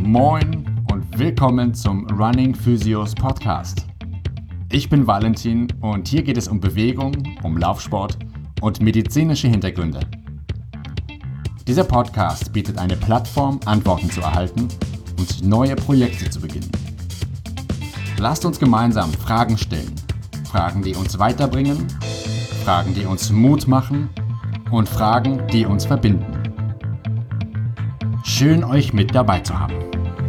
Moin und willkommen zum Running Physios Podcast. Ich bin Valentin und hier geht es um Bewegung, um Laufsport und medizinische Hintergründe. Dieser Podcast bietet eine Plattform, Antworten zu erhalten und neue Projekte zu beginnen. Lasst uns gemeinsam Fragen stellen. Fragen, die uns weiterbringen, Fragen, die uns Mut machen und Fragen, die uns verbinden. Schön, euch mit dabei zu haben.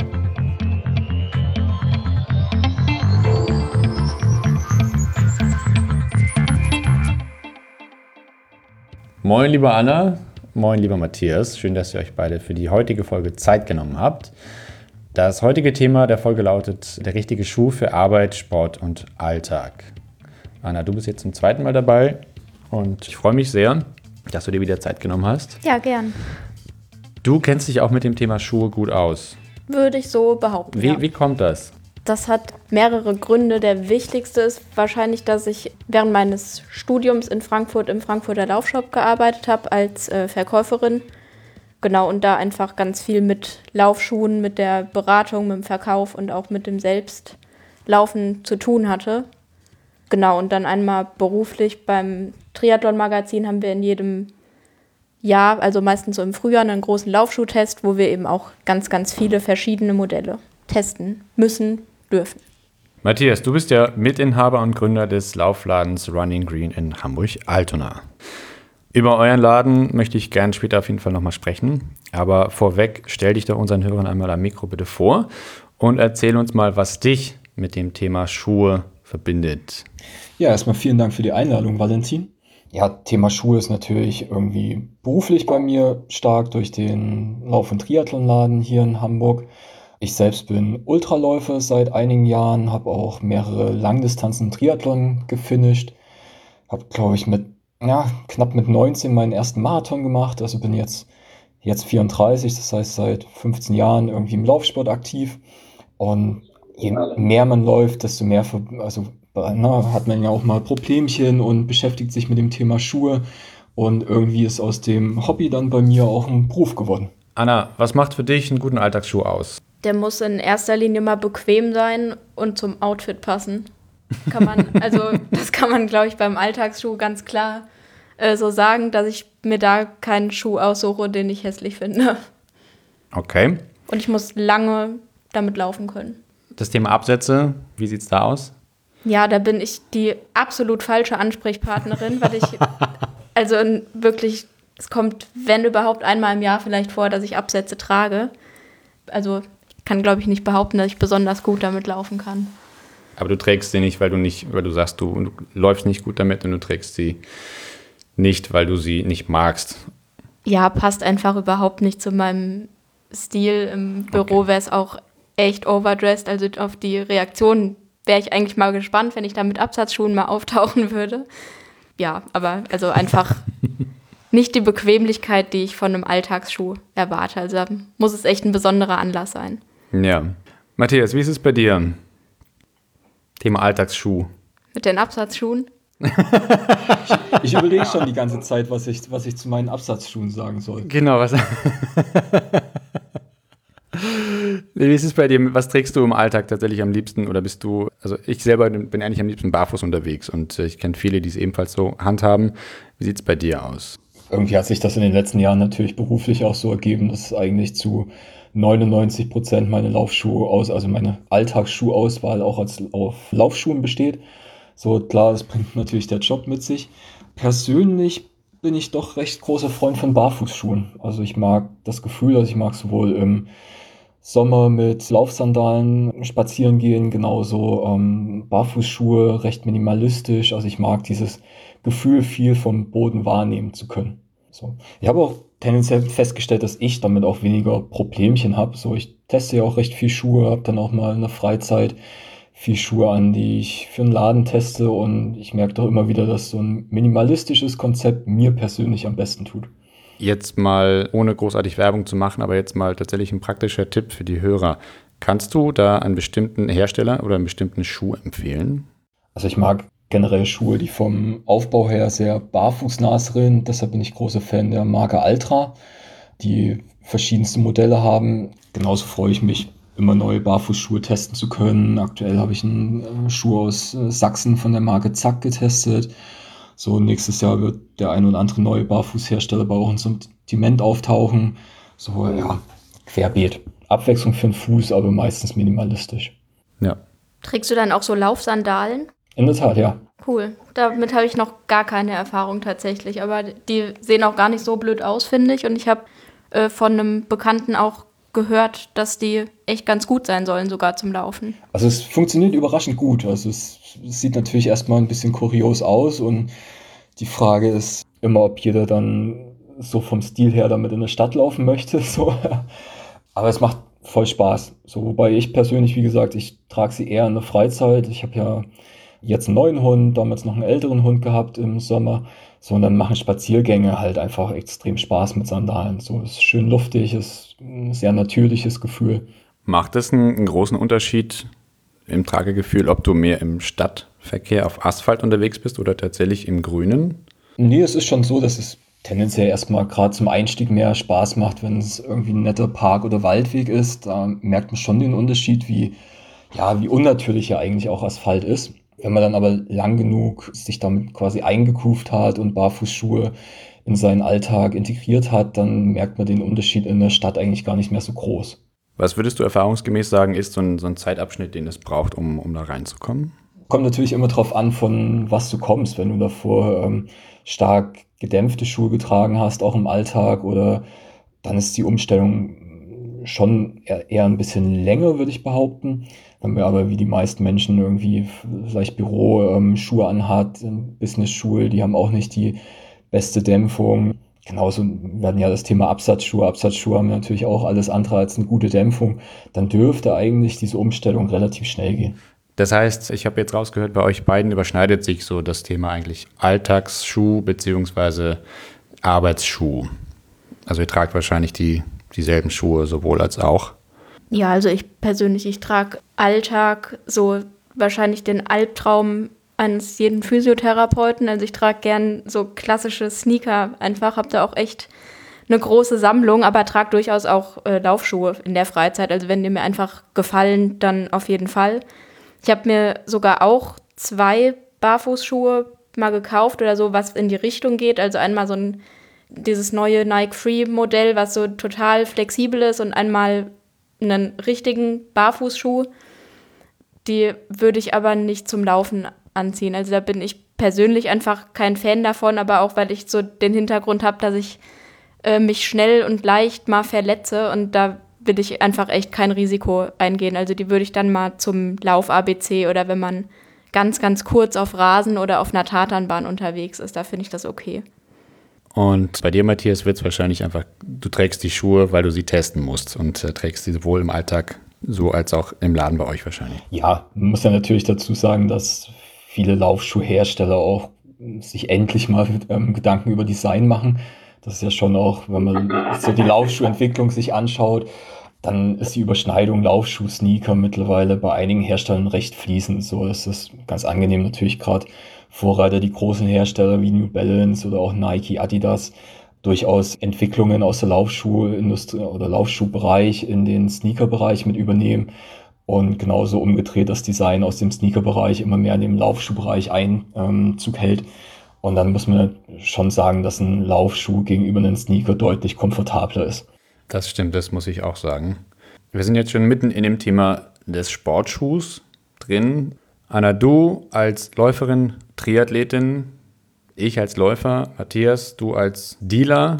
Moin, liebe Anna. Moin, lieber Matthias. Schön, dass ihr euch beide für die heutige Folge Zeit genommen habt. Das heutige Thema der Folge lautet: der richtige Schuh für Arbeit, Sport und Alltag. Anna, du bist jetzt zum zweiten Mal dabei und ich freue mich sehr, dass du dir wieder Zeit genommen hast. Ja, gern. Du kennst dich auch mit dem Thema Schuhe gut aus. Würde ich so behaupten. Wie kommt das? Das hat mehrere Gründe. Der wichtigste ist wahrscheinlich, dass ich während meines Studiums in Frankfurt im Frankfurter Laufshop gearbeitet habe als Verkäuferin. Genau, und da einfach ganz viel mit Laufschuhen, mit der Beratung, mit dem Verkauf und auch mit dem Selbstlaufen zu tun hatte. Genau, und dann einmal beruflich beim Triathlon-Magazin haben wir in jedem Jahr, also meistens so im Frühjahr, einen großen Laufschuhtest, wo wir eben auch ganz, ganz viele verschiedene Modelle testen müssen, dürfen. Matthias, du bist ja Mitinhaber und Gründer des Laufladens Running Green in Hamburg-Altona. Über euren Laden möchte ich gerne später auf jeden Fall nochmal sprechen. Aber vorweg, stell dich doch unseren Hörern einmal am Mikro bitte vor und erzähl uns mal, was dich mit dem Thema Schuhe verbindet. Ja, erstmal vielen Dank für die Einladung, Valentin. Ja, Thema Schuhe ist natürlich irgendwie beruflich bei mir stark durch den Lauf- und Triathlonladen hier in Hamburg. Ich selbst bin Ultraläufer seit einigen Jahren, habe auch mehrere Langdistanzen Triathlon gefinisht. Habe, glaube ich, knapp mit 19 meinen ersten Marathon gemacht. Also bin jetzt 34, das heißt seit 15 Jahren irgendwie im Laufsport aktiv. Und je mehr man läuft, desto mehr hat man ja auch mal Problemchen und beschäftigt sich mit dem Thema Schuhe. Und irgendwie ist aus dem Hobby dann bei mir auch ein Beruf geworden. Anna, was macht für dich einen guten Alltagsschuh aus? Der muss in erster Linie mal bequem sein und zum Outfit passen. Das kann man, glaube ich, beim Alltagsschuh ganz klar so sagen, dass ich mir da keinen Schuh aussuche, den ich hässlich finde. Okay. Und ich muss lange damit laufen können. Das Thema Absätze, wie sieht es da aus? Ja, da bin ich die absolut falsche Ansprechpartnerin, weil es kommt, wenn überhaupt, einmal im Jahr vielleicht vor, dass ich Absätze trage. Also ich kann, glaube ich, nicht behaupten, dass ich besonders gut damit laufen kann. Aber du trägst sie nicht, weil du sagst, du läufst nicht gut damit und du trägst sie nicht, weil du sie nicht magst. Ja, passt einfach überhaupt nicht zu meinem Stil. Im Büro wäre es auch echt overdressed. Also auf die Reaktion wäre ich eigentlich mal gespannt, wenn ich da mit Absatzschuhen mal auftauchen würde. Ja, aber also einfach nicht die Bequemlichkeit, die ich von einem Alltagsschuh erwarte. Also da muss es echt ein besonderer Anlass sein. Ja. Matthias, wie ist es bei dir? Thema Alltagsschuh. Mit den Absatzschuhen? Ich überlege schon die ganze Zeit, was ich zu meinen Absatzschuhen sagen soll. Genau, was. Wie ist es bei dir? Was trägst du im Alltag tatsächlich am liebsten? Oder bist du, also ich selber bin eigentlich am liebsten barfuß unterwegs und ich kenne viele, die es ebenfalls so handhaben. Wie sieht es bei dir aus? Irgendwie hat sich das in den letzten Jahren natürlich beruflich auch so ergeben, dass eigentlich zu 99% meine meine Alltagsschuhauswahl auch auf Laufschuhen besteht. So klar, das bringt natürlich der Job mit sich. Persönlich bin ich doch recht großer Freund von Barfußschuhen. Also ich mag das Gefühl, ich mag sowohl im Sommer mit Laufsandalen spazieren gehen, genauso Barfußschuhe, recht minimalistisch. Also ich mag dieses Gefühl, viel vom Boden wahrnehmen zu können. So. Ich habe auch tendenziell festgestellt, dass ich damit auch weniger Problemchen habe. So, ich teste ja auch recht viel Schuhe, habe dann auch mal in der Freizeit viel Schuhe an, die ich für einen Laden teste, und ich merke doch immer wieder, dass so ein minimalistisches Konzept mir persönlich am besten tut. Jetzt mal, ohne großartig Werbung zu machen, aber jetzt mal tatsächlich ein praktischer Tipp für die Hörer. Kannst du da einen bestimmten Hersteller oder einen bestimmten Schuh empfehlen? Also ich mag generell Schuhe, die vom Aufbau her sehr barfußnah sind. Deshalb bin ich großer Fan der Marke Altra. Die verschiedenste Modelle haben. Genauso freue ich mich, immer neue Barfußschuhe testen zu können. Aktuell habe ich einen Schuh aus Sachsen von der Marke Zack getestet. So, nächstes Jahr wird der ein oder andere neue Barfußhersteller bei uns im Sortiment auftauchen. So, ja, querbeet. Abwechslung für den Fuß, aber meistens minimalistisch. Ja. Trägst du dann auch so Laufsandalen? In der Tat, ja. Cool. Damit habe ich noch gar keine Erfahrung tatsächlich. Aber die sehen auch gar nicht so blöd aus, finde ich. Und ich habe von einem Bekannten auch gehört, dass die echt ganz gut sein sollen, sogar zum Laufen. Also es funktioniert überraschend gut. Also es sieht natürlich erstmal ein bisschen kurios aus und die Frage ist immer, ob jeder dann so vom Stil her damit in der Stadt laufen möchte. So. Aber es macht voll Spaß. So, wobei ich persönlich, wie gesagt, ich trage sie eher in der Freizeit. Ich habe ja jetzt einen neuen Hund, damals noch einen älteren Hund gehabt im Sommer. So, und dann machen Spaziergänge halt einfach extrem Spaß mit Sandalen. So, es ist schön luftig, ist ein sehr natürliches Gefühl. Macht es einen großen Unterschied im Tragegefühl, ob du mehr im Stadtverkehr auf Asphalt unterwegs bist oder tatsächlich im Grünen? Nee, es ist schon so, dass es tendenziell erstmal gerade zum Einstieg mehr Spaß macht, wenn es irgendwie ein netter Park- oder Waldweg ist. Da merkt man schon den Unterschied, wie unnatürlich ja eigentlich auch Asphalt ist. Wenn man dann aber lang genug sich damit quasi eingekuft hat und Barfußschuhe in seinen Alltag integriert hat, dann merkt man den Unterschied in der Stadt eigentlich gar nicht mehr so groß. Was würdest du erfahrungsgemäß sagen, ist so ein Zeitabschnitt, den es braucht, um da reinzukommen? Kommt natürlich immer drauf an, von was du kommst. Wenn du davor stark gedämpfte Schuhe getragen hast, auch im Alltag, oder dann ist die Umstellung schon eher ein bisschen länger, würde ich behaupten. Wenn man aber wie die meisten Menschen irgendwie vielleicht Büroschuhe anhat, Business-Schuhe, die haben auch nicht die beste Dämpfung. Genauso werden ja das Thema Absatzschuhe. Absatzschuhe haben natürlich auch alles andere als eine gute Dämpfung. Dann dürfte eigentlich diese Umstellung relativ schnell gehen. Das heißt, ich habe jetzt rausgehört, bei euch beiden überschneidet sich so das Thema eigentlich Alltagsschuh bzw. Arbeitsschuh. Also ihr tragt wahrscheinlich dieselben Schuhe sowohl als auch. Ja, also ich persönlich, ich trage Alltag so wahrscheinlich den Albtraum eines jeden Physiotherapeuten. Also ich trage gern so klassische Sneaker einfach, habe da auch echt eine große Sammlung, aber trage durchaus auch Laufschuhe in der Freizeit. Also wenn die mir einfach gefallen, dann auf jeden Fall. Ich habe mir sogar auch 2 Barfußschuhe mal gekauft oder so, was in die Richtung geht. Also einmal dieses neue Nike Free Modell, was so total flexibel ist, und einmal einen richtigen Barfußschuh. Die würde ich aber nicht zum Laufen anziehen. Also da bin ich persönlich einfach kein Fan davon, aber auch, weil ich so den Hintergrund habe, dass ich mich schnell und leicht mal verletze, und da will ich einfach echt kein Risiko eingehen. Also die würde ich dann mal zum Lauf-ABC oder wenn man ganz, ganz kurz auf Rasen oder auf einer Tatanbahn unterwegs ist, da finde ich das okay. Und bei dir, Matthias, wird es wahrscheinlich einfach, du trägst die Schuhe, weil du sie testen musst und trägst sie sowohl im Alltag so als auch im Laden bei euch wahrscheinlich. Ja, man muss ja natürlich dazu sagen, dass viele Laufschuhhersteller auch sich endlich mal Gedanken über Design machen. Das ist ja schon auch, wenn man so die Laufschuhentwicklung sich anschaut, dann ist die Überschneidung Laufschuh-Sneaker mittlerweile bei einigen Herstellern recht fließend. So ist es ganz angenehm, natürlich gerade Vorreiter, die großen Hersteller wie New Balance oder auch Nike, Adidas, durchaus Entwicklungen aus der Laufschuhindustrie oder Laufschuhbereich in den Sneakerbereich mit übernehmen und genauso umgedreht das Design aus dem Sneakerbereich immer mehr in den Laufschuhbereich Einzug hält. Und dann muss man schon sagen, dass ein Laufschuh gegenüber einem Sneaker deutlich komfortabler ist. Das stimmt, das muss ich auch sagen. Wir sind jetzt schon mitten in dem Thema des Sportschuhs drin. Anna, du als Läuferin, Triathletin, ich als Läufer, Matthias, du als Dealer.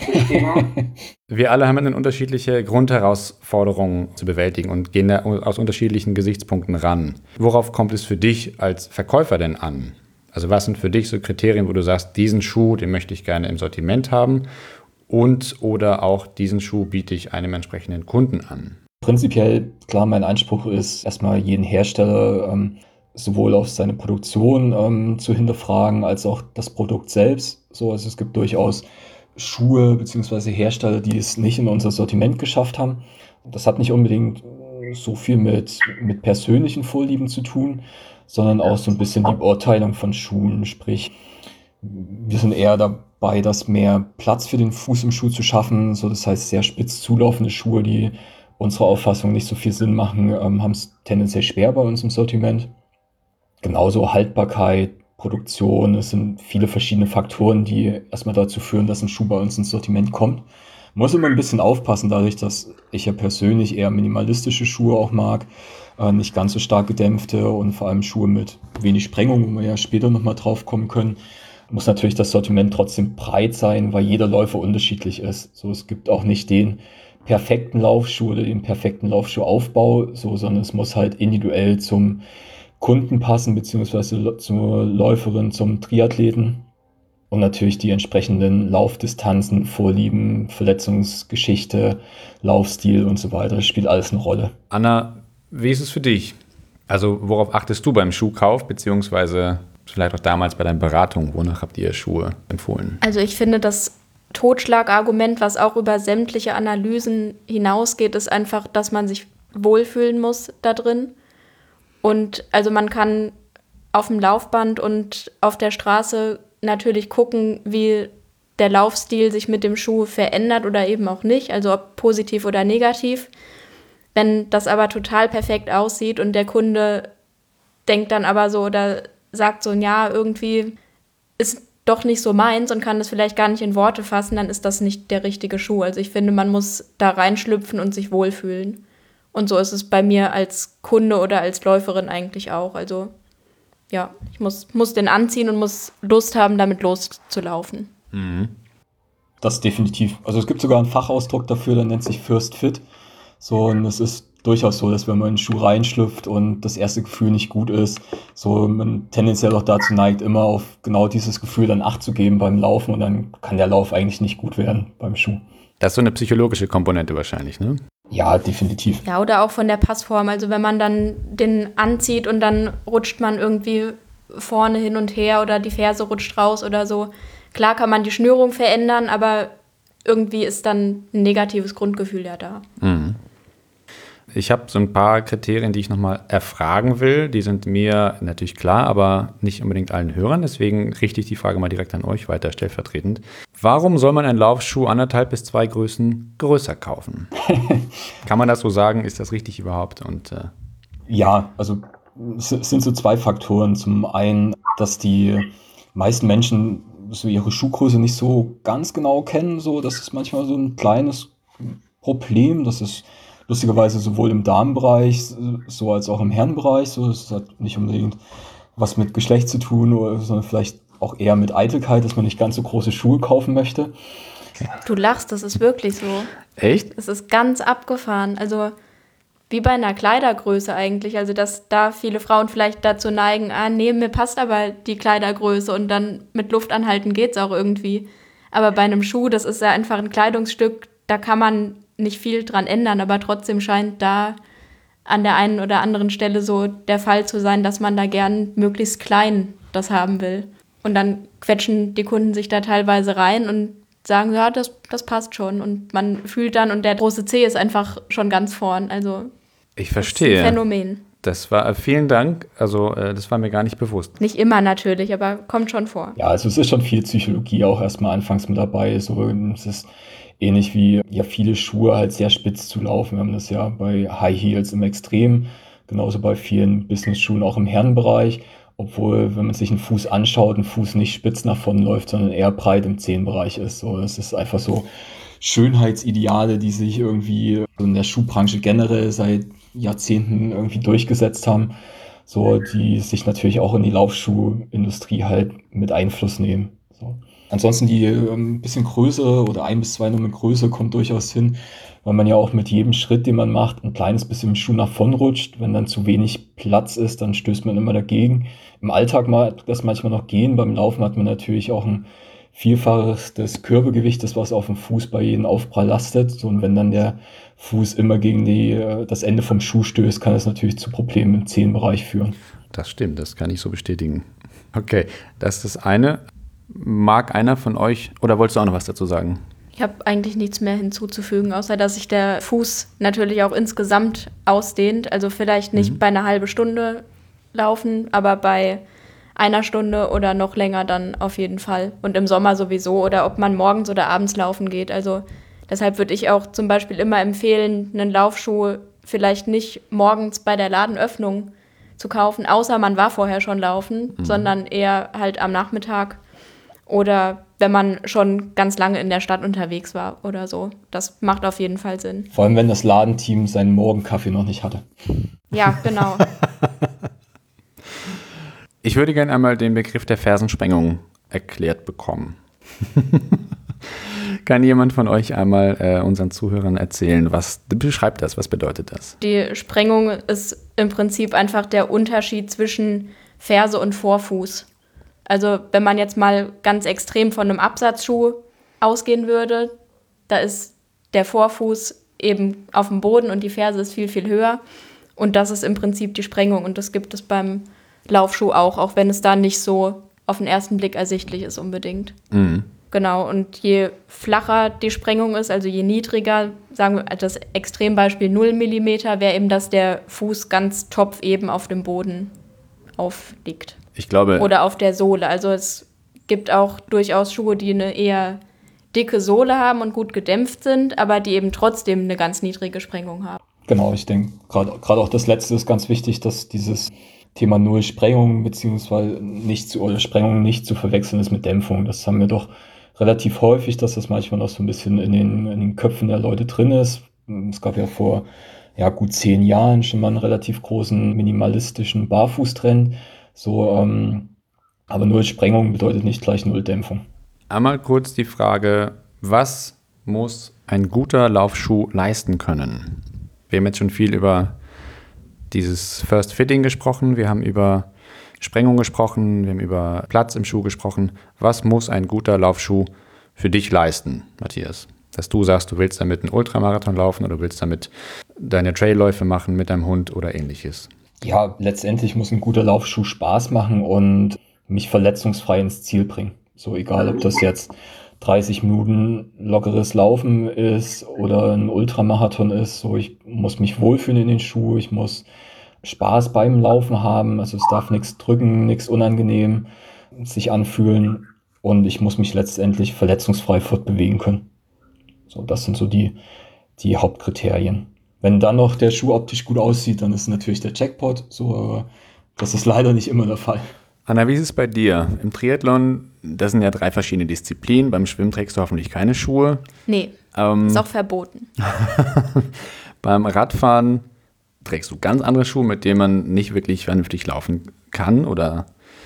Wir alle haben eine unterschiedliche Grundherausforderungen zu bewältigen und gehen da aus unterschiedlichen Gesichtspunkten ran. Worauf kommt es für dich als Verkäufer denn an? Also was sind für dich so Kriterien, wo du sagst, diesen Schuh, den möchte ich gerne im Sortiment haben und oder auch diesen Schuh biete ich einem entsprechenden Kunden an? Prinzipiell, klar, mein Anspruch ist, erstmal jeden Hersteller sowohl auf seine Produktion zu hinterfragen, als auch das Produkt selbst. So, also es gibt durchaus Schuhe bzw. Hersteller, die es nicht in unser Sortiment geschafft haben. Das hat nicht unbedingt so viel mit persönlichen Vorlieben zu tun, sondern auch so ein bisschen die Beurteilung von Schuhen. Sprich, Wir sind eher dabei, das mehr Platz für den Fuß im Schuh zu schaffen. So, das heißt, sehr spitz zulaufende Schuhe, die unserer Auffassung nicht so viel Sinn machen, haben es tendenziell schwer bei uns im Sortiment. Genauso Haltbarkeit, Produktion, es sind viele verschiedene Faktoren, die erstmal dazu führen, dass ein Schuh bei uns ins Sortiment kommt. Muss immer ein bisschen aufpassen, dadurch, dass ich ja persönlich eher minimalistische Schuhe auch mag, nicht ganz so stark gedämpfte und vor allem Schuhe mit wenig Sprengung, wo wir ja später nochmal drauf kommen können. Muss natürlich das Sortiment trotzdem breit sein, weil jeder Läufer unterschiedlich ist. So, es gibt auch nicht den perfekten Laufschuh oder den perfekten Laufschuhaufbau, so, sondern es muss halt individuell zum Kunden passen, beziehungsweise zur Läuferin, zum Triathleten. Und natürlich die entsprechenden Laufdistanzen, Vorlieben, Verletzungsgeschichte, Laufstil und so weiter. Das spielt alles eine Rolle. Anna, wie ist es für dich? Also worauf achtest du beim Schuhkauf, beziehungsweise vielleicht auch damals bei deinen Beratungen? Wonach habt ihr Schuhe empfohlen? Also ich finde, das Totschlagargument, was auch über sämtliche Analysen hinausgeht, ist einfach, dass man sich wohlfühlen muss da drin. Und also man kann auf dem Laufband und auf der Straße natürlich gucken, wie der Laufstil sich mit dem Schuh verändert oder eben auch nicht, also ob positiv oder negativ. Wenn das aber total perfekt aussieht und der Kunde denkt dann aber so oder sagt so, ja, irgendwie ist doch nicht so meins und kann das vielleicht gar nicht in Worte fassen, dann ist das nicht der richtige Schuh. Also ich finde, man muss da reinschlüpfen und sich wohlfühlen. Und so ist es bei mir als Kunde oder als Läuferin eigentlich auch. Also ja, ich muss den anziehen und muss Lust haben, damit loszulaufen. Mhm. Das definitiv. Also es gibt sogar einen Fachausdruck dafür, der nennt sich First Fit. So, und es ist durchaus so, dass wenn man in den Schuh reinschlüpft und das erste Gefühl nicht gut ist, so man tendenziell auch dazu neigt, immer auf genau dieses Gefühl dann Acht zu geben beim Laufen und dann kann der Lauf eigentlich nicht gut werden beim Schuh. Das ist so eine psychologische Komponente wahrscheinlich, ne? Ja, definitiv. Ja, oder auch von der Passform. Also wenn man dann den anzieht und dann rutscht man irgendwie vorne hin und her oder die Ferse rutscht raus oder so. Klar kann man die Schnürung verändern, aber irgendwie ist dann ein negatives Grundgefühl ja da. Mhm. Ich habe so ein paar Kriterien, die ich nochmal erfragen will. Die sind mir natürlich klar, aber nicht unbedingt allen Hörern. Deswegen richte ich die Frage mal direkt an euch weiter, stellvertretend. Warum soll man einen Laufschuh 1,5 bis 2 Größen größer kaufen? Kann man das so sagen? Ist das richtig überhaupt? Und Ja, also es sind so zwei Faktoren. Zum einen, dass die meisten Menschen so ihre Schuhgröße nicht so ganz genau kennen. So, das ist manchmal so ein kleines Problem. Das ist lustigerweise sowohl im Damenbereich so als auch im Herrenbereich. So, das hat nicht unbedingt was mit Geschlecht zu tun, sondern vielleicht auch eher mit Eitelkeit, dass man nicht ganz so große Schuhe kaufen möchte. Du lachst, das ist wirklich so. echt? Es ist ganz abgefahren. Also wie bei einer Kleidergröße eigentlich. Also dass da viele Frauen vielleicht dazu neigen, nee, mir passt aber die Kleidergröße und dann mit Luft anhalten geht's auch irgendwie. Aber bei einem Schuh, das ist ja einfach ein Kleidungsstück, da kann man nicht viel dran ändern, aber trotzdem scheint da an der einen oder anderen Stelle so der Fall zu sein, dass man da gern möglichst klein das haben will. Und dann quetschen die Kunden sich da teilweise rein und sagen, ja, das passt schon. Und man fühlt dann, und der große C ist einfach schon ganz vorn. Also Ich verstehe. Das ist ein Phänomen. Das war, vielen Dank. Also das war mir gar nicht bewusst. Nicht immer natürlich, aber kommt schon vor. Ja, also es ist schon viel Psychologie auch erstmal anfangs mit dabei. So, es ist ähnlich wie ja viele Schuhe halt sehr spitz zu laufen. Wir haben das ja bei High Heels im Extrem, genauso bei vielen Business-Schuhen auch im Herrenbereich. Obwohl, wenn man sich einen Fuß anschaut, ein Fuß nicht spitz nach vorne läuft, sondern eher breit im Zehenbereich ist. So, das ist einfach so Schönheitsideale, die sich irgendwie in der Schuhbranche generell seit Jahrzehnten irgendwie durchgesetzt haben, so die sich natürlich auch in die Laufschuhindustrie halt mit Einfluss nehmen. So. Ansonsten die ein bisschen Größe oder 1 bis 2 Nummern Größe kommt durchaus hin, weil man ja auch mit jedem Schritt, den man macht, ein kleines bisschen im Schuh nach vorn rutscht. Wenn dann zu wenig Platz ist, dann stößt man immer dagegen. Im Alltag mag das manchmal noch gehen. Beim Laufen hat man natürlich auch ein Vielfaches des Körpergewichtes, was auf dem Fuß bei jedem Aufprall lastet. So, und wenn dann der Fuß immer gegen das Ende vom Schuh stößt, kann das natürlich zu Problemen im Zehenbereich führen. Das stimmt, das kann ich so bestätigen. Okay, das ist das eine. Mag einer von euch, oder wolltest du auch noch was dazu sagen? Ich habe eigentlich nichts mehr hinzuzufügen, außer dass sich der Fuß natürlich auch insgesamt ausdehnt. Also vielleicht nicht bei einer halben Stunde laufen, aber bei einer Stunde oder noch länger dann auf jeden Fall. Und im Sommer sowieso. Oder ob man morgens oder abends laufen geht. Also deshalb würde ich auch zum Beispiel immer empfehlen, einen Laufschuh vielleicht nicht morgens bei der Ladenöffnung zu kaufen, außer man war vorher schon laufen, sondern eher halt am Nachmittag oder wenn man schon ganz lange in der Stadt unterwegs war oder so. Das macht auf jeden Fall Sinn. Vor allem, wenn das Ladenteam seinen Morgenkaffee noch nicht hatte. Ja, genau. Ich würde gerne einmal den Begriff der Fersensprengung erklärt bekommen. Kann jemand von euch einmal unseren Zuhörern erzählen, was beschreibt das, was bedeutet das? Die Sprengung ist im Prinzip einfach der Unterschied zwischen Ferse und Vorfuß. Also wenn man jetzt mal ganz extrem von einem Absatzschuh ausgehen würde, da ist der Vorfuß eben auf dem Boden und die Ferse ist viel, viel höher. Und das ist im Prinzip die Sprengung. Und das gibt es beim Laufschuh auch wenn es da nicht so auf den ersten Blick ersichtlich ist unbedingt. Mhm. Genau, und je flacher die Sprengung ist, also je niedriger, sagen wir das Extrembeispiel 0 mm, wäre eben, dass der Fuß ganz topfeben auf dem Boden aufliegt. Ich glaube. Oder auf der Sohle. Also es gibt auch durchaus Schuhe, die eine eher dicke Sohle haben und gut gedämpft sind, aber die eben trotzdem eine ganz niedrige Sprengung haben. Genau, ich denke, gerade auch das Letzte ist ganz wichtig, dass dieses Thema Null Sprengung beziehungsweise Sprengung nicht zu verwechseln ist mit Dämpfung. Das haben wir doch relativ häufig, dass das manchmal noch so ein bisschen in den Köpfen der Leute drin ist. Es gab ja vor gut 10 Jahren schon mal einen relativ großen minimalistischen Barfußtrend. Aber Null Sprengung bedeutet nicht gleich Null Dämpfung. Einmal kurz die Frage, was muss ein guter Laufschuh leisten können? Wir haben jetzt schon viel über dieses First Fitting gesprochen, wir haben über Sprengung gesprochen, wir haben über Platz im Schuh gesprochen. Was muss ein guter Laufschuh für dich leisten, Matthias? Dass du sagst, du willst damit einen Ultramarathon laufen oder du willst damit deine Trailläufe machen mit deinem Hund oder ähnliches. Ja, letztendlich muss ein guter Laufschuh Spaß machen und mich verletzungsfrei ins Ziel bringen. So egal, ob das jetzt 30 Minuten lockeres Laufen ist oder ein Ultramarathon ist. So, ich muss mich wohlfühlen in den Schuh, ich muss Spaß beim Laufen haben, also es darf nichts drücken, nichts unangenehm sich anfühlen und ich muss mich letztendlich verletzungsfrei fortbewegen können. So, das sind so die Hauptkriterien. Wenn dann noch der Schuh optisch gut aussieht, dann ist natürlich der Jackpot, aber das ist leider nicht immer der Fall. Anna, wie ist es bei dir? Im Triathlon, das sind ja 3 verschiedene Disziplinen. Beim Schwimmen trägst du hoffentlich keine Schuhe. Nee, ist auch verboten. Beim Radfahren trägst du ganz andere Schuhe, mit denen man nicht wirklich vernünftig laufen kann oder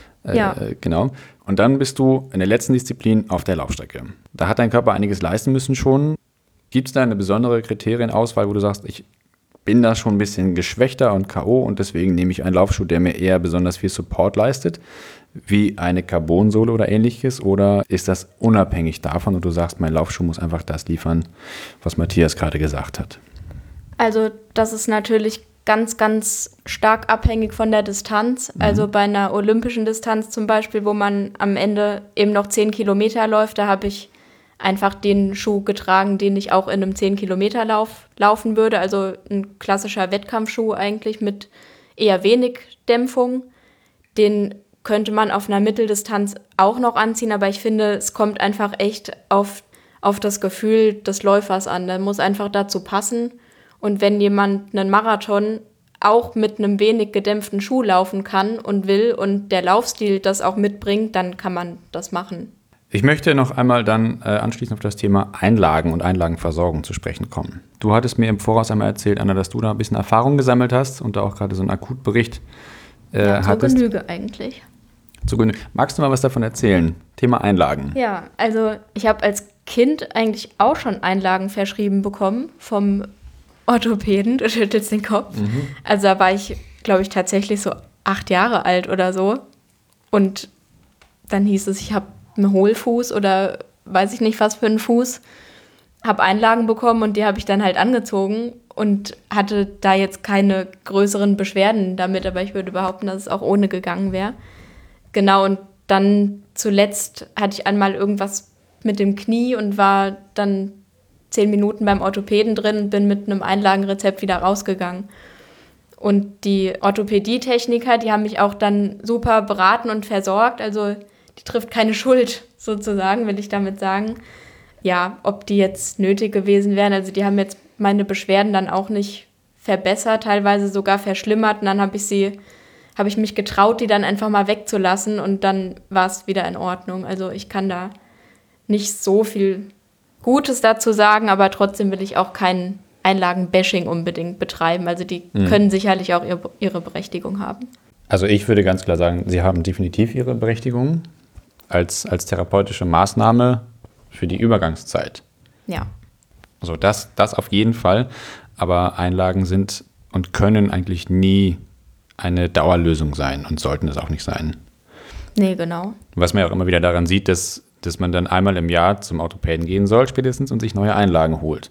genau. Und dann bist du in der letzten Disziplin auf der Laufstrecke. Da hat dein Körper einiges leisten müssen schon. Gibt es da eine besondere Kriterienauswahl, wo du sagst, ich bin da schon ein bisschen geschwächter und K.O. und deswegen nehme ich einen Laufschuh, der mir eher besonders viel Support leistet, wie eine Carbonsohle oder ähnliches? Oder ist das unabhängig davon und du sagst, mein Laufschuh muss einfach das liefern, was Matthias gerade gesagt hat? Also das ist natürlich ganz, ganz stark abhängig von der Distanz. Also bei einer olympischen Distanz zum Beispiel, wo man am Ende eben noch 10 Kilometer läuft, da habe ich einfach den Schuh getragen, den ich auch in einem 10-Kilometer-Lauf laufen würde. Also ein klassischer Wettkampfschuh eigentlich mit eher wenig Dämpfung. Den könnte man auf einer Mitteldistanz auch noch anziehen, aber ich finde, es kommt einfach echt auf das Gefühl des Läufers an. Der muss einfach dazu passen. Und wenn jemand einen Marathon auch mit einem wenig gedämpften Schuh laufen kann und will und der Laufstil das auch mitbringt, dann kann man das machen. Ich möchte noch einmal dann anschließend auf das Thema Einlagen und Einlagenversorgung zu sprechen kommen. Du hattest mir im Voraus einmal erzählt, Anna, dass du da ein bisschen Erfahrung gesammelt hast und da auch gerade so einen Akutbericht hattest. Zur Genüge eigentlich. Zur Genüge. Magst du mal was davon erzählen? Thema Einlagen. Ja, also ich habe als Kind eigentlich auch schon Einlagen verschrieben bekommen vom Orthopäden. Du schüttelst den Kopf. Also da war ich, glaube ich, tatsächlich so 8 Jahre alt oder so. Und dann hieß es, ich habe einen Hohlfuß oder weiß ich nicht was für einen Fuß, habe Einlagen bekommen und die habe ich dann halt angezogen und hatte da jetzt keine größeren Beschwerden damit, aber ich würde behaupten, dass es auch ohne gegangen wäre. Genau, und dann zuletzt hatte ich einmal irgendwas mit dem Knie und war dann 10 Minuten beim Orthopäden drin und bin mit einem Einlagenrezept wieder rausgegangen. Und die Orthopädietechniker, die haben mich auch dann super beraten und versorgt. Also die trifft keine Schuld sozusagen, will ich damit sagen. Ja, ob die jetzt nötig gewesen wären. Also die haben jetzt meine Beschwerden dann auch nicht verbessert, teilweise sogar verschlimmert. Und dann habe ich mich getraut, die dann einfach mal wegzulassen und dann war es wieder in Ordnung. Also ich kann da nicht so viel Gutes dazu sagen, aber trotzdem will ich auch kein Einlagen-Bashing unbedingt betreiben. Also die können sicherlich auch ihre Berechtigung haben. Also ich würde ganz klar sagen, sie haben definitiv ihre Berechtigung als therapeutische Maßnahme für die Übergangszeit. Ja. Also das auf jeden Fall, aber Einlagen sind und können eigentlich nie eine Dauerlösung sein und sollten es auch nicht sein. Nee, genau. Was man ja auch immer wieder daran sieht, dass man dann einmal im Jahr zum Orthopäden gehen soll, spätestens, und sich neue Einlagen holt.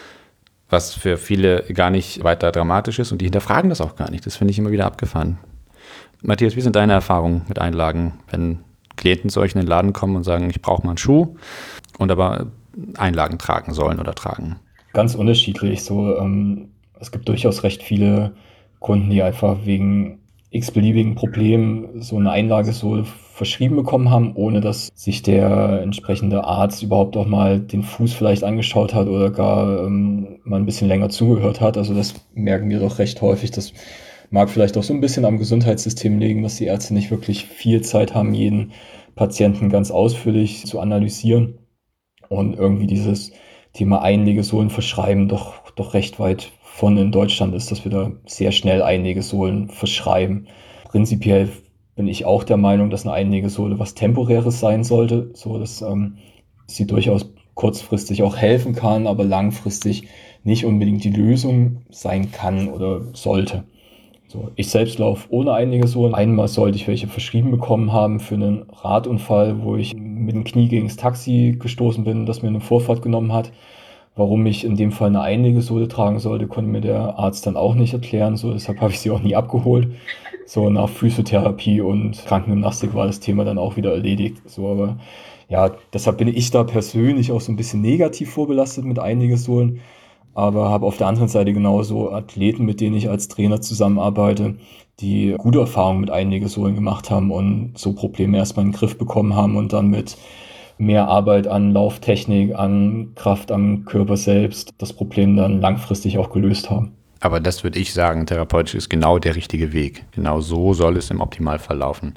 Was für viele gar nicht weiter dramatisch ist und die hinterfragen das auch gar nicht. Das finde ich immer wieder abgefahren. Matthias, wie sind deine Erfahrungen mit Einlagen, wenn Klienten zu euch in den Laden kommen und sagen, ich brauche mal einen Schuh und aber Einlagen tragen sollen oder tragen? Ganz unterschiedlich. Es gibt durchaus recht viele Kunden, die einfach wegen x-beliebigen Problemen so eine Einlagesohle verschrieben bekommen haben, ohne dass sich der entsprechende Arzt überhaupt auch mal den Fuß vielleicht angeschaut hat oder gar mal ein bisschen länger zugehört hat. Also das merken wir doch recht häufig. Das mag vielleicht auch so ein bisschen am Gesundheitssystem liegen, dass die Ärzte nicht wirklich viel Zeit haben, jeden Patienten ganz ausführlich zu analysieren und irgendwie dieses Thema Einlegesohlen verschreiben doch recht weit von in Deutschland ist, dass wir da sehr schnell Einlegesohlen verschreiben. Prinzipiell bin ich auch der Meinung, dass eine Einlegesohle was Temporäres sein sollte, so dass sie durchaus kurzfristig auch helfen kann, aber langfristig nicht unbedingt die Lösung sein kann oder sollte. So, ich selbst laufe ohne Einlegesohlen. Einmal sollte ich welche verschrieben bekommen haben für einen Radunfall, wo ich mit dem Knie gegen das Taxi gestoßen bin, das mir eine Vorfahrt genommen hat. Warum ich in dem Fall eine Einlegesohle tragen sollte, konnte mir der Arzt dann auch nicht erklären. So, deshalb habe ich sie auch nie abgeholt. So, nach Physiotherapie und Krankengymnastik war das Thema dann auch wieder erledigt. So, aber ja, deshalb bin ich da persönlich auch so ein bisschen negativ vorbelastet mit Einlegesohlen. Aber habe auf der anderen Seite genauso Athleten, mit denen ich als Trainer zusammenarbeite, die gute Erfahrungen mit Einlegesohlen gemacht haben und so Probleme erstmal in den Griff bekommen haben und dann mit mehr Arbeit an Lauftechnik, an Kraft am Körper selbst das Problem dann langfristig auch gelöst haben. Aber das würde ich sagen, therapeutisch ist genau der richtige Weg. Genau so soll es im Optimalfall laufen.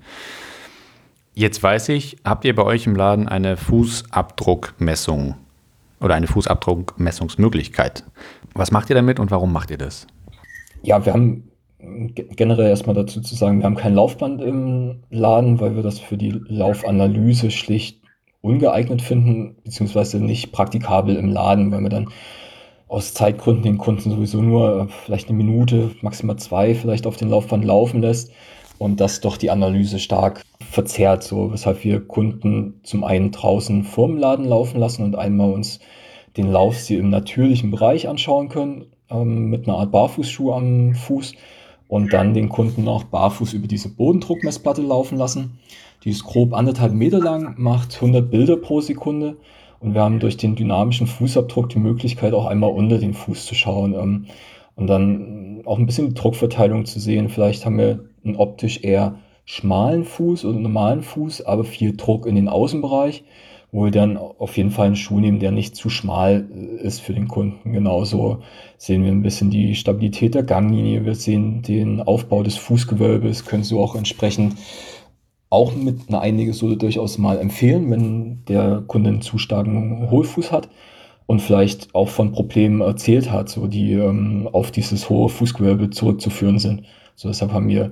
Jetzt weiß ich, habt ihr bei euch im Laden eine Fußabdruckmessung oder eine Fußabdruckmessungsmöglichkeit? Was macht ihr damit und warum macht ihr das? Ja, wir haben generell erstmal dazu zu sagen, wir haben kein Laufband im Laden, weil wir das für die Laufanalyse schlicht ungeeignet finden, beziehungsweise nicht praktikabel im Laden, weil wir dann aus Zeitgründen den Kunden sowieso nur vielleicht eine Minute, maximal 2 vielleicht auf dem Laufband laufen lässt und das doch die Analyse stark verzerrt, so weshalb wir Kunden zum einen draußen vorm Laden laufen lassen und einmal uns den Laufstil im natürlichen Bereich anschauen können, mit einer Art Barfußschuh am Fuß und dann den Kunden auch barfuß über diese Bodendruckmessplatte laufen lassen. Die ist grob 1,5 Meter lang, macht 100 Bilder pro Sekunde und wir haben durch den dynamischen Fußabdruck die Möglichkeit, auch einmal unter den Fuß zu schauen und dann auch ein bisschen die Druckverteilung zu sehen. Vielleicht haben wir einen optisch eher schmalen Fuß oder normalen Fuß, aber viel Druck in den Außenbereich, wo wir dann auf jeden Fall einen Schuh nehmen, der nicht zu schmal ist für den Kunden. Genauso sehen wir ein bisschen die Stabilität der Ganglinie, wir sehen den Aufbau des Fußgewölbes, können so auch entsprechend auch mit einer Einlegesohle durchaus mal empfehlen, wenn der Kunde einen zu starken Hohlfuß hat und vielleicht auch von Problemen erzählt hat, so die auf dieses hohe Fußgewölbe zurückzuführen sind. So, deshalb haben wir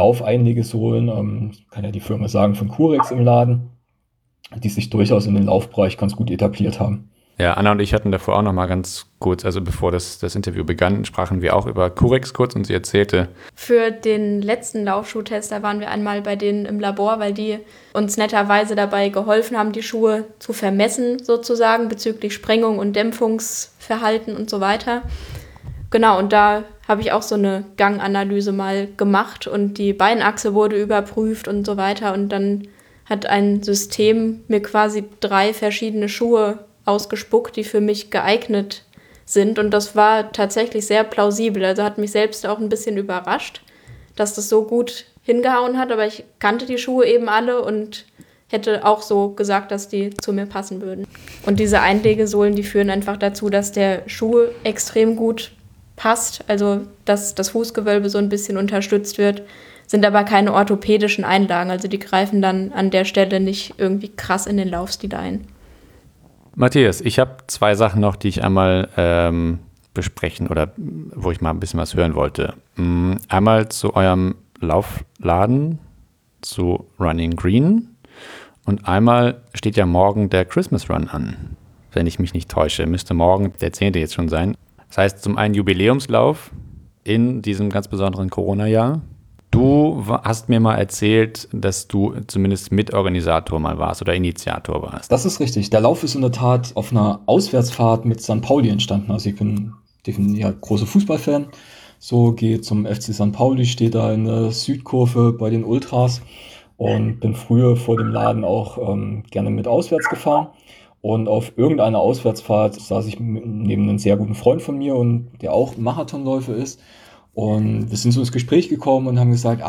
Laufeinlegesohlen, kann ja die Firma sagen, von Curex im Laden, die sich durchaus in den Laufbereich ganz gut etabliert haben. Ja, Anna und ich hatten davor auch noch mal ganz kurz, also bevor das Interview begann, sprachen wir auch über Curex kurz und sie erzählte. Für den letzten Laufschuhtest, da waren wir einmal bei denen im Labor, weil die uns netterweise dabei geholfen haben, die Schuhe zu vermessen sozusagen bezüglich Sprengung und Dämpfungsverhalten und so weiter. Genau, und da habe ich auch so eine Ganganalyse mal gemacht und die Beinachse wurde überprüft und so weiter und dann hat ein System mir quasi 3 verschiedene Schuhe ausgespuckt, die für mich geeignet sind. Und das war tatsächlich sehr plausibel. Also hat mich selbst auch ein bisschen überrascht, dass das so gut hingehauen hat. Aber ich kannte die Schuhe eben alle und hätte auch so gesagt, dass die zu mir passen würden. Und diese Einlegesohlen, die führen einfach dazu, dass der Schuh extrem gut passt. Also dass das Fußgewölbe so ein bisschen unterstützt wird. Sind aber keine orthopädischen Einlagen. Also die greifen dann an der Stelle nicht irgendwie krass in den Laufstil ein. Matthias, ich habe 2 Sachen noch, die ich einmal besprechen oder wo ich mal ein bisschen was hören wollte. Einmal zu eurem Laufladen, zu Running Green, und einmal steht ja morgen der Christmas Run an, wenn ich mich nicht täusche. Müsste morgen der 10. jetzt schon sein. Das heißt, zum einen Jubiläumslauf in diesem ganz besonderen Corona-Jahr. Du hast mir mal erzählt, dass du zumindest Mitorganisator mal warst oder Initiator warst. Das ist richtig. Der Lauf ist in der Tat auf einer Auswärtsfahrt mit St. Pauli entstanden. Also ich bin ja großer Fußballfan. So gehe zum FC St. Pauli, stehe da in der Südkurve bei den Ultras und bin früher vor dem Laden auch gerne mit auswärts gefahren. Und auf irgendeiner Auswärtsfahrt saß ich neben einem sehr guten Freund von mir, und der auch Marathonläufer ist. Und wir sind so ins Gespräch gekommen und haben gesagt,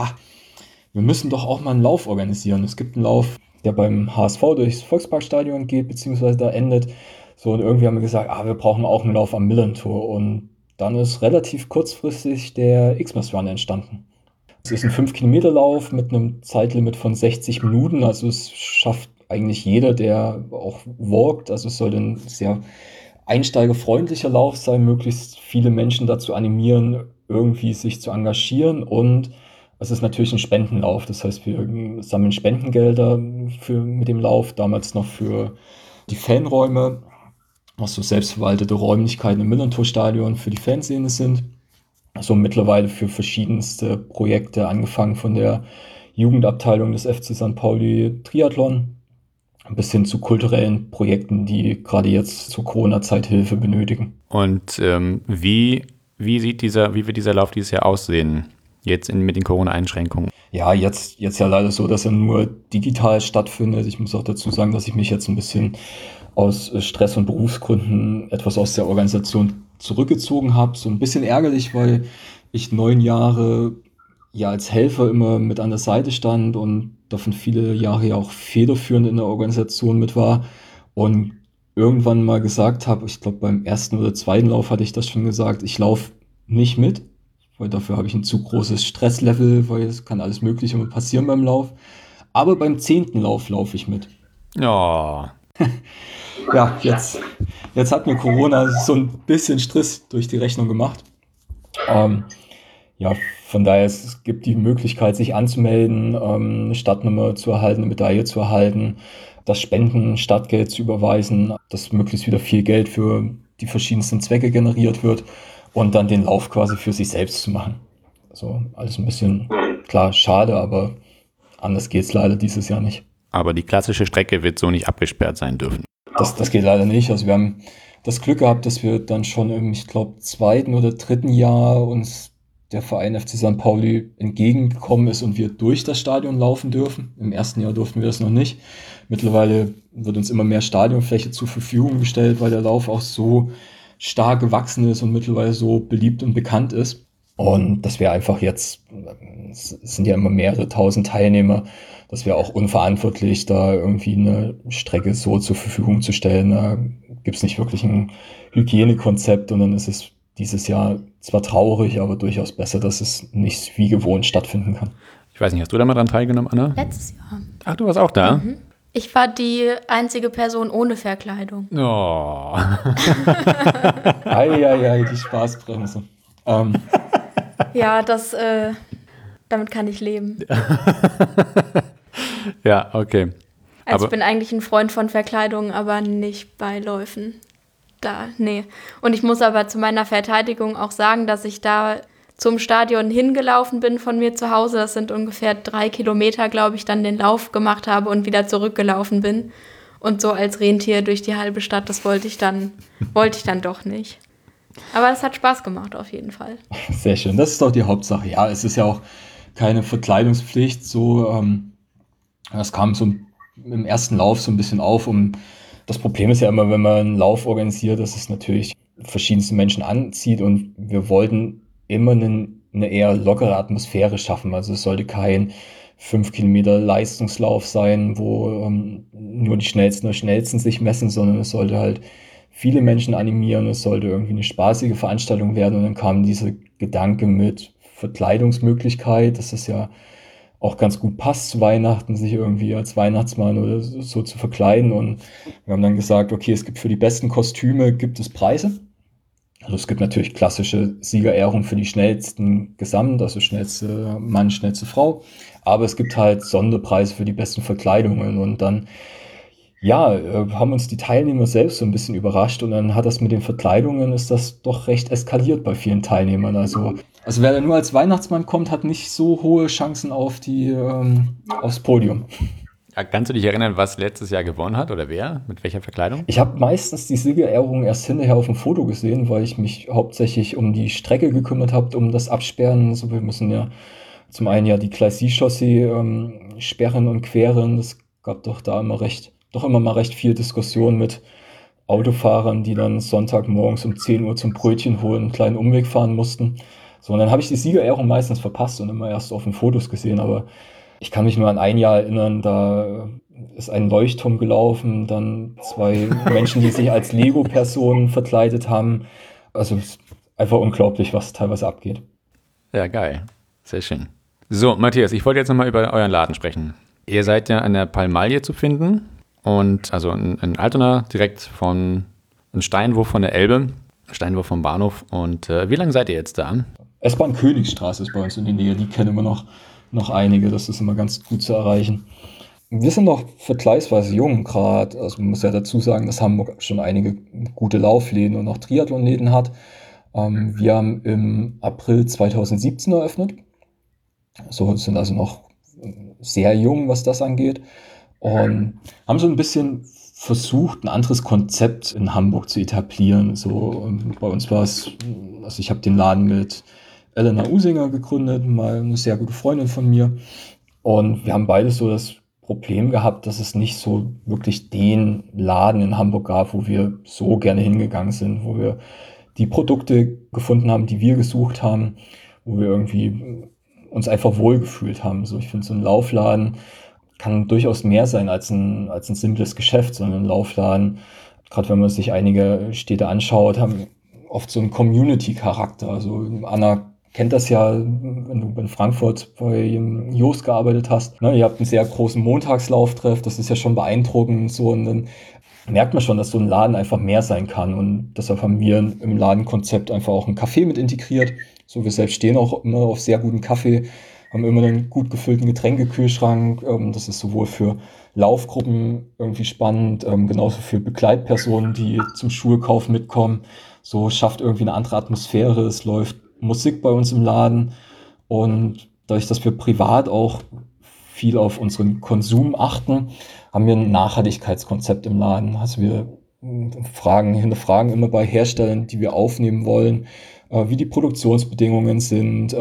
wir müssen doch auch mal einen Lauf organisieren. Es gibt einen Lauf, der beim HSV durchs Volksparkstadion geht, beziehungsweise da endet. So, und irgendwie haben wir gesagt, wir brauchen auch einen Lauf am Millantor. Und dann ist relativ kurzfristig der Xmas Run entstanden. Es ist ein 5-Kilometer-Lauf mit einem Zeitlimit von 60 Minuten. Also es schafft eigentlich jeder, der auch walkt. Also es soll ein sehr einsteigerfreundlicher Lauf sein, möglichst viele Menschen dazu animieren, irgendwie sich zu engagieren. Und es ist natürlich ein Spendenlauf. Das heißt, wir sammeln Spendengelder mit dem Lauf, damals noch für die Fanräume, was so selbstverwaltete Räumlichkeiten im Millantor-Stadion für die Fanszene sind. Also mittlerweile für verschiedenste Projekte, angefangen von der Jugendabteilung des FC St. Pauli Triathlon bis hin zu kulturellen Projekten, die gerade jetzt zur Corona-Zeit Hilfe benötigen. Und wie wird dieser Lauf dieses Jahr aussehen, jetzt mit den Corona-Einschränkungen? Ja, jetzt ja leider so, dass er nur digital stattfindet. Ich muss auch dazu sagen, dass ich mich jetzt ein bisschen aus Stress- und Berufsgründen etwas aus der Organisation zurückgezogen habe. So ein bisschen ärgerlich, weil ich 9 Jahre als Helfer immer mit an der Seite stand und davon viele Jahre ja auch federführend in der Organisation mit war und irgendwann mal gesagt habe, ich glaube beim 1. oder 2. Lauf hatte ich das schon gesagt, ich laufe nicht mit, weil dafür habe ich ein zu großes Stresslevel, weil es kann alles Mögliche mal passieren beim Lauf. Aber beim 10. Lauf laufe ich mit. Oh. Ja, jetzt hat mir Corona so ein bisschen Stress durch die Rechnung gemacht. Von daher, es gibt die Möglichkeit, sich anzumelden, eine Startnummer zu erhalten, eine Medaille zu erhalten, das Spenden, Startgeld zu überweisen, dass möglichst wieder viel Geld für die verschiedensten Zwecke generiert wird und dann den Lauf quasi für sich selbst zu machen. Also alles ein bisschen, klar, schade, aber anders geht es leider dieses Jahr nicht. Aber die klassische Strecke wird so nicht abgesperrt sein dürfen. Das geht leider nicht. Also wir haben das Glück gehabt, dass wir dann schon im, ich glaube, 2. oder 3. Jahr uns der Verein FC St. Pauli entgegengekommen ist und wir durch das Stadion laufen dürfen. Im 1. Jahr durften wir das noch nicht. Mittlerweile wird uns immer mehr Stadionfläche zur Verfügung gestellt, weil der Lauf auch so stark gewachsen ist und mittlerweile so beliebt und bekannt ist. Und das wäre einfach jetzt, es sind ja immer mehrere tausend Teilnehmer, das wäre auch unverantwortlich, da irgendwie eine Strecke so zur Verfügung zu stellen. Da gibt es nicht wirklich ein Hygienekonzept und dann ist es dieses Jahr zwar traurig, aber durchaus besser, dass es nicht wie gewohnt stattfinden kann. Ich weiß nicht, hast du da mal dran teilgenommen, Anna? Letztes Jahr. Ach, du warst auch da? Mhm. Ich war die einzige Person ohne Verkleidung. Oh. Eieiei, die Spaßbremse. Ja, damit kann ich leben. Ja, okay. Also ich bin eigentlich ein Freund von Verkleidung, aber nicht bei Läufen. Nee. Und ich muss aber zu meiner Verteidigung auch sagen, dass ich da zum Stadion hingelaufen bin von mir zu Hause. Das sind ungefähr 3 Kilometer, glaube ich, dann den Lauf gemacht habe und wieder zurückgelaufen bin. Und so als Rentier durch die halbe Stadt, das wollte ich dann doch nicht. Aber es hat Spaß gemacht auf jeden Fall. Sehr schön, das ist doch die Hauptsache. Ja, es ist ja auch keine Verkleidungspflicht. Das kam so im ersten Lauf so ein bisschen auf. Das Problem ist ja immer, wenn man einen Lauf organisiert, dass es natürlich verschiedenste Menschen anzieht und wir wollten immer eine eher lockere Atmosphäre schaffen. Also es sollte kein 5 Kilometer Leistungslauf sein, wo nur die Schnellsten sich messen, sondern es sollte halt viele Menschen animieren, es sollte irgendwie eine spaßige Veranstaltung werden und dann kam dieser Gedanke mit Verkleidungsmöglichkeit, dass das ja auch ganz gut passt zu Weihnachten, sich irgendwie als Weihnachtsmann oder so zu verkleiden und wir haben dann gesagt, okay, es gibt für die besten Kostüme gibt es Preise. Also es gibt natürlich klassische Siegerehrungen für die schnellsten Gesamt, also schnellste Mann, schnellste Frau. Aber es gibt halt Sonderpreise für die besten Verkleidungen. Und dann, ja, haben uns die Teilnehmer selbst so ein bisschen überrascht. Und dann hat das mit den Verkleidungen, ist das doch recht eskaliert bei vielen Teilnehmern. Also wer da nur als Weihnachtsmann kommt, hat nicht so hohe Chancen auf aufs Podium. Kannst du dich erinnern, was letztes Jahr gewonnen hat oder wer? Mit welcher Verkleidung? Ich habe meistens die Siegerehrung erst hinterher auf dem Foto gesehen, weil ich mich hauptsächlich um die Strecke gekümmert habe, um das Absperren. So, wir müssen ja zum einen ja die Claise-Chaussee sperren und queren. Das gab doch da immer mal recht viel Diskussion mit Autofahrern, die dann Sonntagmorgens um 10 Uhr zum Brötchen holen, einen kleinen Umweg fahren mussten. So, und dann habe ich die Siegerehrung meistens verpasst und immer erst auf den Fotos gesehen, aber ich kann mich nur an ein Jahr erinnern, da ist ein Leuchtturm gelaufen, dann 2 Menschen, die sich als Lego-Personen verkleidet haben. Also es ist einfach unglaublich, was teilweise abgeht. Ja, geil. Sehr schön. So, Matthias, ich wollte jetzt nochmal über euren Laden sprechen. Ihr seid ja an der Palmalie zu finden und also in Altona direkt von einem Steinwurf von der Elbe, Steinwurf vom Bahnhof. Und wie lange seid ihr jetzt da? S-Bahn Königsstraße ist bei uns in der Nähe, die kennen wir noch einige, das ist immer ganz gut zu erreichen. Wir sind noch vergleichsweise jung gerade, also man muss ja dazu sagen, dass Hamburg schon einige gute Laufläden und auch Triathlonläden hat. Wir haben im April 2017 eröffnet, so sind also noch sehr jung, was das angeht und haben so ein bisschen versucht, ein anderes Konzept in Hamburg zu etablieren. So, bei uns war es, also ich habe den Laden mit Elena Usinger gegründet, mal eine sehr gute Freundin von mir. Und wir haben beide so das Problem gehabt, dass es nicht so wirklich den Laden in Hamburg gab, wo wir so gerne hingegangen sind, wo wir die Produkte gefunden haben, die wir gesucht haben, wo wir irgendwie uns einfach wohlgefühlt haben. So, ich finde, so ein Laufladen kann durchaus mehr sein als ein simples Geschäft, sondern ein Laufladen, gerade wenn man sich einige Städte anschaut, haben oft so einen Community-Charakter. Also Anna kennt das ja, wenn du in Frankfurt bei Jost gearbeitet hast. Ne, ihr habt einen sehr großen Montagslauftreff, das ist ja schon beeindruckend. So, und dann merkt man schon, dass so ein Laden einfach mehr sein kann. Und deshalb haben wir im Ladenkonzept einfach auch einen Kaffee mit integriert. So, wir selbst stehen auch immer auf sehr guten Kaffee, haben immer einen gut gefüllten Getränkekühlschrank. Das ist sowohl für Laufgruppen irgendwie spannend, genauso für Begleitpersonen, die zum Schuhekauf mitkommen. So schafft irgendwie eine andere Atmosphäre. Es läuft Musik bei uns im Laden und dadurch, dass wir privat auch viel auf unseren Konsum achten, haben wir ein Nachhaltigkeitskonzept im Laden. Also wir hinterfragen immer bei Herstellern, die wir aufnehmen wollen, wie die Produktionsbedingungen sind,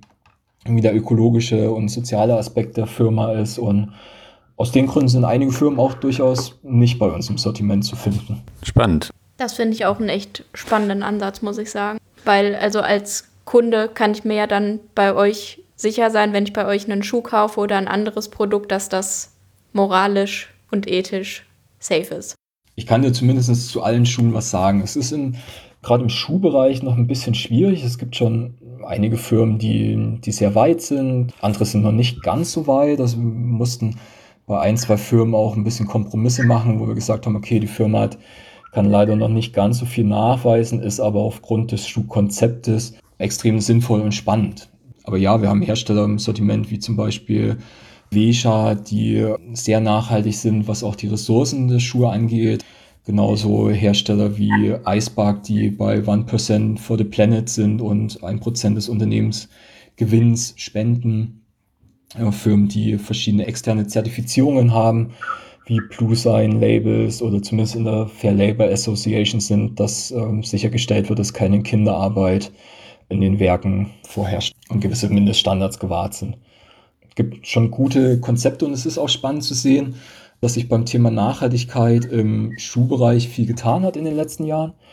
wie der ökologische und soziale Aspekt der Firma ist und aus den Gründen sind einige Firmen auch durchaus nicht bei uns im Sortiment zu finden. Spannend. Das finde ich auch einen echt spannenden Ansatz, muss ich sagen. Weil also als Kunde kann ich mir ja dann bei euch sicher sein, wenn ich bei euch einen Schuh kaufe oder ein anderes Produkt, dass das moralisch und ethisch safe ist. Ich kann dir zumindest zu allen Schuhen was sagen. Es ist gerade im Schuhbereich noch ein bisschen schwierig. Es gibt schon einige Firmen, die sehr weit sind. Andere sind noch nicht ganz so weit. Also wir mussten bei 1, 2 Firmen auch ein bisschen Kompromisse machen, wo wir gesagt haben, okay, die Firma kann leider noch nicht ganz so viel nachweisen, ist aber aufgrund des Schuhkonzeptes extrem sinnvoll und spannend. Aber ja, wir haben Hersteller im Sortiment wie zum Beispiel Vesha, die sehr nachhaltig sind, was auch die Ressourcen der Schuhe angeht. Genauso Hersteller wie Icebark, die bei 1% for the Planet sind und 1% des Unternehmensgewinns spenden. Firmen, die verschiedene externe Zertifizierungen haben, wie Blue Sign Labels oder zumindest in der Fair Labor Association sind, dass sichergestellt wird, dass keine Kinderarbeit in den Werken vorherrscht und gewisse Mindeststandards gewahrt sind. Es gibt schon gute Konzepte und es ist auch spannend zu sehen, dass sich beim Thema Nachhaltigkeit im Schuhbereich viel getan hat in den letzten Jahren.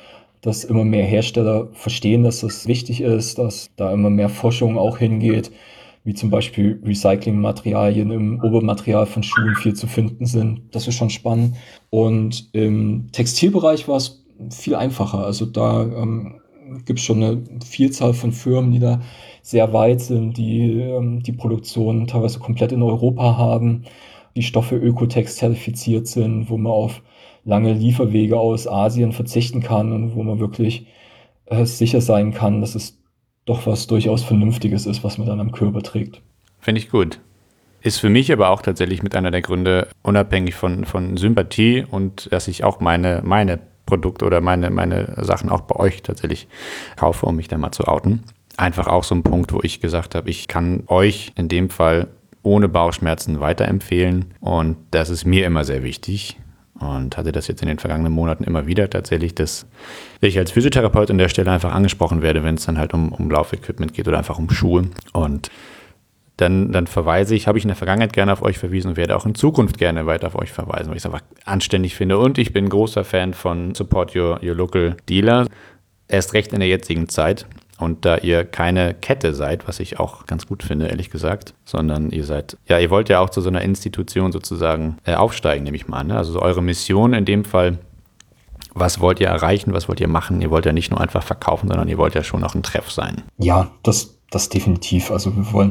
dass immer mehr Hersteller verstehen, dass das wichtig ist, dass da immer mehr Forschung auch hingeht, wie zum Beispiel Recyclingmaterialien im Obermaterial von Schuhen viel zu finden sind. Das ist schon spannend. Und im Textilbereich war es viel einfacher. Also da gibt es schon eine Vielzahl von Firmen, die da sehr weit sind, die die Produktion teilweise komplett in Europa haben, die Stoffe Ökotex zertifiziert sind, wo man auf lange Lieferwege aus Asien verzichten kann und wo man wirklich sicher sein kann, dass es doch was durchaus Vernünftiges ist, was man dann am Körper trägt. Finde ich gut. Ist für mich aber auch tatsächlich mit einer der Gründe, unabhängig von Sympathie und dass ich auch meine Produkte oder meine Sachen auch bei euch tatsächlich kaufe, um mich da mal zu outen. Einfach auch so ein Punkt, wo ich gesagt habe, ich kann euch in dem Fall ohne Bauchschmerzen weiterempfehlen und das ist mir immer sehr wichtig. Und hatte das jetzt in den vergangenen Monaten immer wieder tatsächlich, dass ich als Physiotherapeut an der Stelle einfach angesprochen werde, wenn es dann halt um Laufequipment geht oder einfach um Schuhe. Und dann habe ich in der Vergangenheit gerne auf euch verwiesen und werde auch in Zukunft gerne weiter auf euch verweisen, weil ich es einfach anständig finde. Und ich bin großer Fan von Support Your Local Dealer, erst recht in der jetzigen Zeit. Und da ihr keine Kette seid, was ich auch ganz gut finde, ehrlich gesagt, sondern ihr wollt ja auch zu so einer Institution sozusagen aufsteigen, nehme ich mal an. Ne? Also so eure Mission in dem Fall, was wollt ihr erreichen, was wollt ihr machen? Ihr wollt ja nicht nur einfach verkaufen, sondern ihr wollt ja schon auch ein Treff sein. Ja, das definitiv. Also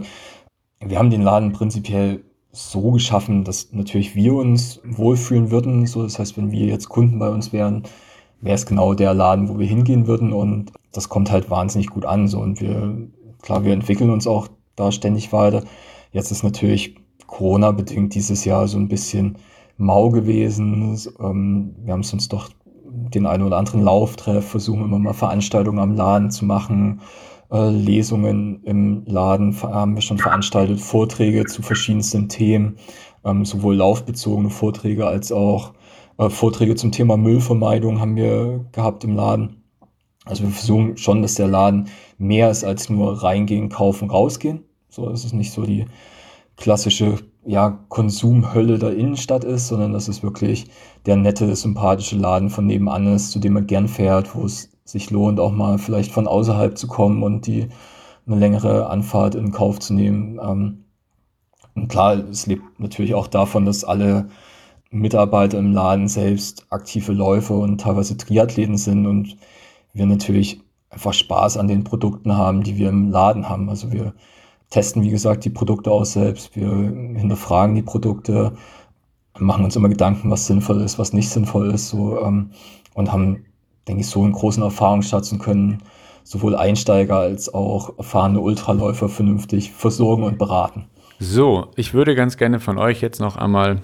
wir haben den Laden prinzipiell so geschaffen, dass natürlich wir uns wohlfühlen würden. So, das heißt, wenn wir jetzt Kunden bei uns wären, wäre es genau der Laden, wo wir hingehen würden und das kommt halt wahnsinnig gut an. So. Und wir entwickeln uns auch da ständig weiter. Jetzt ist natürlich Corona-bedingt dieses Jahr so ein bisschen mau gewesen. Wir haben uns doch den einen oder anderen Lauftreff, versuchen immer mal Veranstaltungen am Laden zu machen. Lesungen im Laden haben wir schon veranstaltet, Vorträge zu verschiedensten Themen, sowohl laufbezogene Vorträge als auch Vorträge zum Thema Müllvermeidung haben wir gehabt im Laden. Also wir versuchen schon, dass der Laden mehr ist als nur reingehen, kaufen, rausgehen. So, dass es nicht so die klassische Konsumhölle der Innenstadt ist, sondern dass es wirklich der nette, sympathische Laden von nebenan ist, zu dem man gern fährt, wo es sich lohnt, auch mal vielleicht von außerhalb zu kommen und eine längere Anfahrt in Kauf zu nehmen. Und klar, es lebt natürlich auch davon, dass alle Mitarbeiter im Laden selbst aktive Läufer und teilweise Triathleten sind und wir natürlich einfach Spaß an den Produkten haben, die wir im Laden haben. Also wir testen, wie gesagt, die Produkte aus selbst, wir hinterfragen die Produkte, machen uns immer Gedanken, was sinnvoll ist, was nicht sinnvoll ist, und haben, denke ich, so einen großen Erfahrungsschatz und können sowohl Einsteiger als auch erfahrene Ultraläufer vernünftig versorgen und beraten. So, ich würde ganz gerne von euch jetzt noch einmal,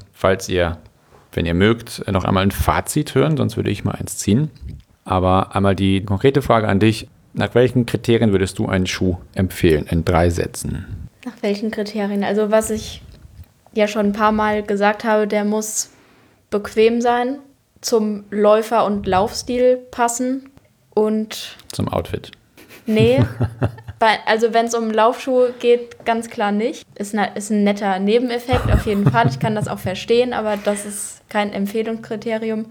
wenn ihr mögt, noch einmal ein Fazit hören, sonst würde ich mal eins ziehen. Aber einmal die konkrete Frage an dich. Nach welchen Kriterien würdest du einen Schuh empfehlen in 3 Sätzen? Nach welchen Kriterien? Also was ich ja schon ein paar Mal gesagt habe, der muss bequem sein, zum Läufer- und Laufstil passen und... Zum Outfit. Nee, also wenn es um Laufschuhe geht, ganz klar nicht. Ist ein netter Nebeneffekt auf jeden Fall. Ich kann das auch verstehen, aber das ist kein Empfehlungskriterium.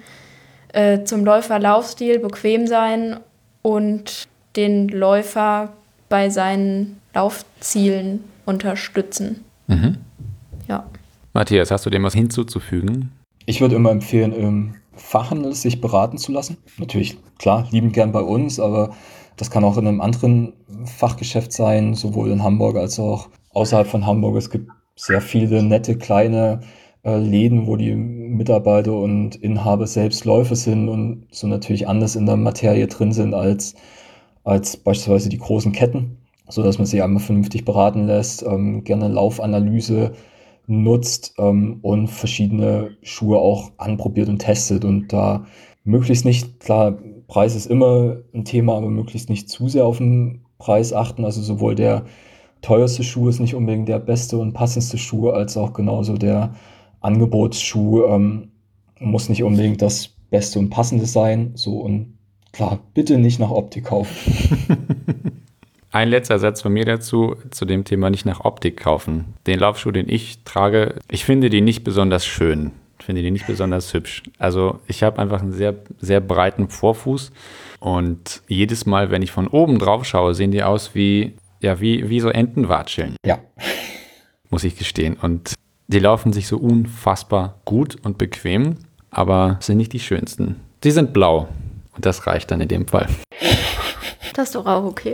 Zum Läufer-Laufstil bequem sein und den Läufer bei seinen Laufzielen unterstützen. Mhm. Ja. Matthias, hast du dem was hinzuzufügen? Ich würde immer empfehlen, im Fachhandel sich beraten zu lassen. Natürlich, klar, liebend gern bei uns, aber das kann auch in einem anderen Fachgeschäft sein, sowohl in Hamburg als auch außerhalb von Hamburg. Es gibt sehr viele nette kleine Läden, wo die Mitarbeiter und Inhaber selbst Läufer sind und so natürlich anders in der Materie drin sind als beispielsweise die großen Ketten, sodass man sich einmal vernünftig beraten lässt, gerne Laufanalyse nutzt und verschiedene Schuhe auch anprobiert und testet und da möglichst nicht, klar, Preis ist immer ein Thema, aber möglichst nicht zu sehr auf den Preis achten. Also sowohl der teuerste Schuh ist nicht unbedingt der beste und passendste Schuh, als auch genauso der Angebotsschuh muss nicht unbedingt das Beste und Passende sein. So und klar, bitte nicht nach Optik kaufen. Ein letzter Satz von mir dazu, zu dem Thema nicht nach Optik kaufen. Den Laufschuh, den ich trage, ich finde die nicht besonders schön. Ich finde die nicht besonders hübsch. Also ich habe einfach einen sehr, sehr breiten Vorfuß Und jedes Mal, wenn ich von oben drauf schaue, sehen die aus wie so Entenwatscheln. Ja. Muss ich gestehen. Und die laufen sich so unfassbar gut und bequem, aber sind nicht die schönsten. Die sind blau und das reicht dann in dem Fall. Das ist doch auch okay.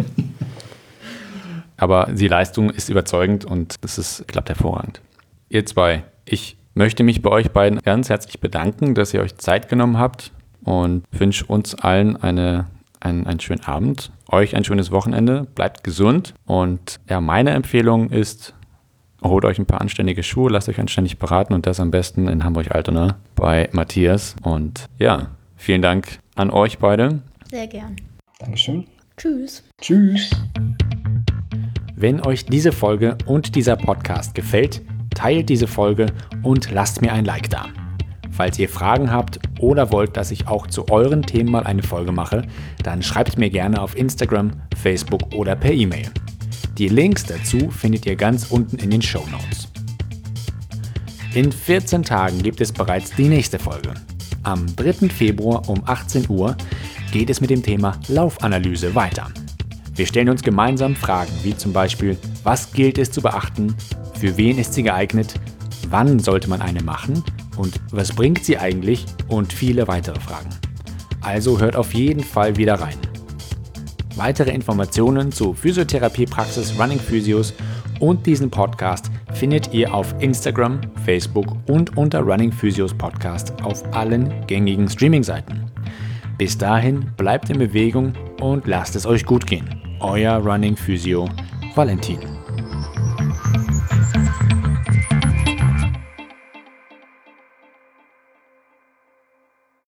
Aber die Leistung ist überzeugend und klappt hervorragend. Ihr zwei, ich möchte mich bei euch beiden ganz herzlich bedanken, dass ihr euch Zeit genommen habt und wünsche uns allen einen schönen Abend, euch ein schönes Wochenende, bleibt gesund und ja, meine Empfehlung ist, holt euch ein paar anständige Schuhe, lasst euch anständig beraten und das am besten in Hamburg-Altona bei Matthias. Und ja, vielen Dank an euch beide. Sehr gern. Dankeschön. Tschüss. Tschüss. Wenn euch diese Folge und dieser Podcast gefällt, teilt diese Folge und lasst mir ein Like da. Falls ihr Fragen habt oder wollt, dass ich auch zu euren Themen mal eine Folge mache, dann schreibt mir gerne auf Instagram, Facebook oder per E-Mail. Die Links dazu findet ihr ganz unten in den Shownotes. In 14 Tagen gibt es bereits die nächste Folge. Am 3. Februar um 18 Uhr geht es mit dem Thema Laufanalyse weiter. Wir stellen uns gemeinsam Fragen wie zum Beispiel, was gilt es zu beachten, für wen ist sie geeignet, wann sollte man eine machen und was bringt sie eigentlich und viele weitere Fragen. Also hört auf jeden Fall wieder rein. Weitere Informationen zu Physiotherapiepraxis Running Physios und diesen Podcast findet ihr auf Instagram, Facebook und unter Running Physios Podcast auf allen gängigen Streaming-Seiten. Bis dahin bleibt in Bewegung und lasst es euch gut gehen. Euer Running Physio Valentin.